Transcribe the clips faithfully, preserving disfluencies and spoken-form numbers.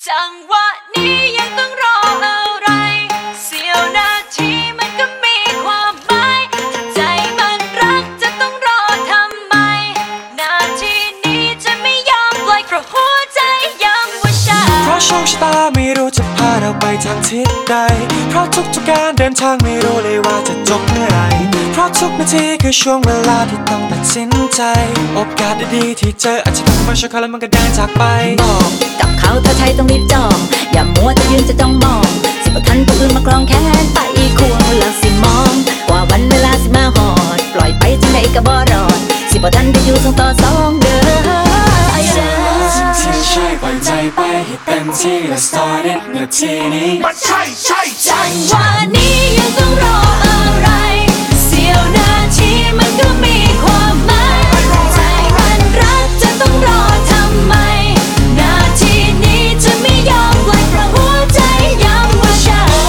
จังหวะนี้ยังต้องรออะไรเสี้ยวนาทีมันก็มีความหมายถ้าใจมันรักจะต้องรอทำไมนาทีนี้จะไม่ยอมปล่อยเพราะหัวใจยังว่าฉันเพราะโชคชะตาไม่รู้จะพาเราไปทางทิศใดเพราะทุกๆการเดินทางไม่รู้เลยว่าจะจบเมื่อไหร่เพราะทุกนาทีคือช่วงเวลาที่ต้องตัดสินใจโอกาสดีๆที่เจออาจจะทำมาช่วยเขาแล้วมันก็เดินจากไปบอกกับเขาเธอไทยต้องรีบจองอย่ามัวจะยืนจะจ้องมองสิบทันผู้อื่นมาครองแขนไปควงแล้วสิมองว่าวันเวลาสิมาหอดปล่อยไปจังใดก็บ่รอดสิบทันได้อยู่สองต่อสองเด้อที่ใช่ปล่อยใจไปให้เต็มที่ Let's start it นาทีนี้มันใช่ใช่ใช่จังหวะนี้ยังต้องรออะไรเสี้ยวนาทีมันก็มีความหมายใจมันรักจะต้องรอทำไมนาทีนี้จะไม่ยอมปล่อยเพราะหัวใจยังว่าฉัน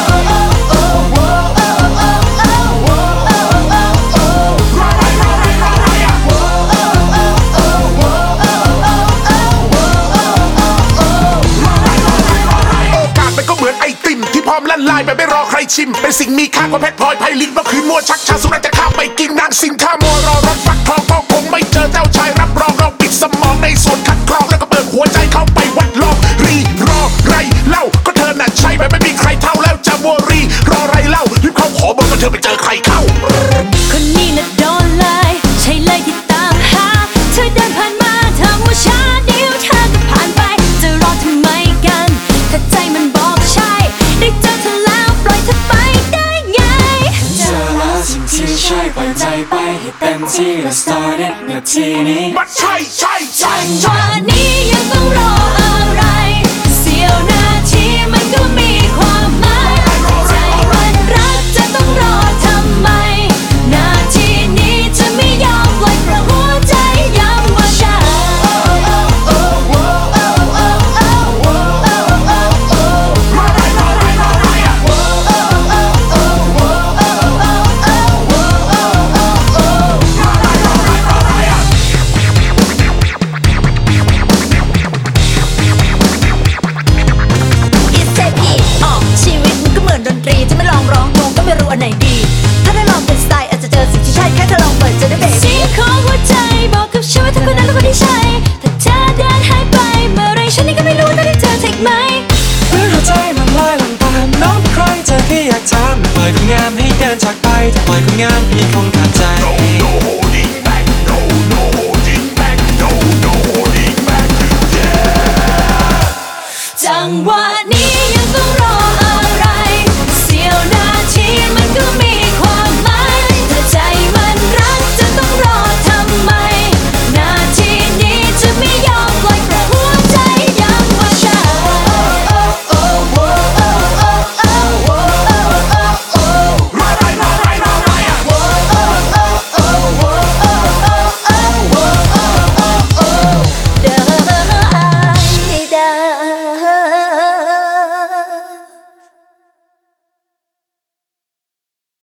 ลั่นลายไปไม่รอใครชิมเป็นสิ่งมีค่ากว่าเพชรพลอยไพลินเมื่อคืนมัวชักชาสุนัขจะข้ามไปกินนางสิงข้ามัวรอรถฟักทองก็คงไม่เจอเจ้าชายรับรองเราปิดสมองในส่วนคัดกรองแล้วก็เปิดหัวใจเข้าไปวัดลองรีรอไรเล่าก็เธอน่ะใช่แบบไม่มีใครเท่าแล้วจะมัวรีรอไรเล่ารีบเข้าขอเบอร์ก็เธอไปเจอใครเข้าคนนี้น่ะโดนเลยใช่เลยที่ตามหาเธอเดินผ่านมาทางว่าช้าเดียวเธอก็ผ่านไปจะรอทำไมกันถ้าใจมันบอกใช่ได้เจอเธอแล้วปล่อยเธอไปได้ไงเจอแล้วสิ่งที่ใช่ปล่อยใจไปให้เต็มที่ Let's start it นาทีนี้มันใช่ใช่ใช่จังหวะนี้ยังต้องรออะไรเสี้ยวนาทีมันก็มีความหมายใจมันรักจะต้องรอทำไมนาทีนี้จะไม่ยอมปล่อยเพราะหัวใจยังว่าฉันอันไหนดีถ้าได้ลองเป็นสไตล์อาจจะเจอสิ่งที่ใช่แค่เธอลองเปิดจะได้เบรกเสียงของหัวใจบอกกับฉันว่าเธอคนนั้นแล้วคนที่ใช่ถ้าเธอเดินหายไปเมื่อไรฉันนี่ก็ไม่รู้ว่าได้เจอเธออีกไหมหรือหัวใจมันลอยลงตามน้องใครเธอแค่อยากถามปล่อยคนงามให้เดินจากไปถ้าปล่อยคนงามพี่คงขาดใจ No no holding back No no holding back No no holding back จังหวะนี้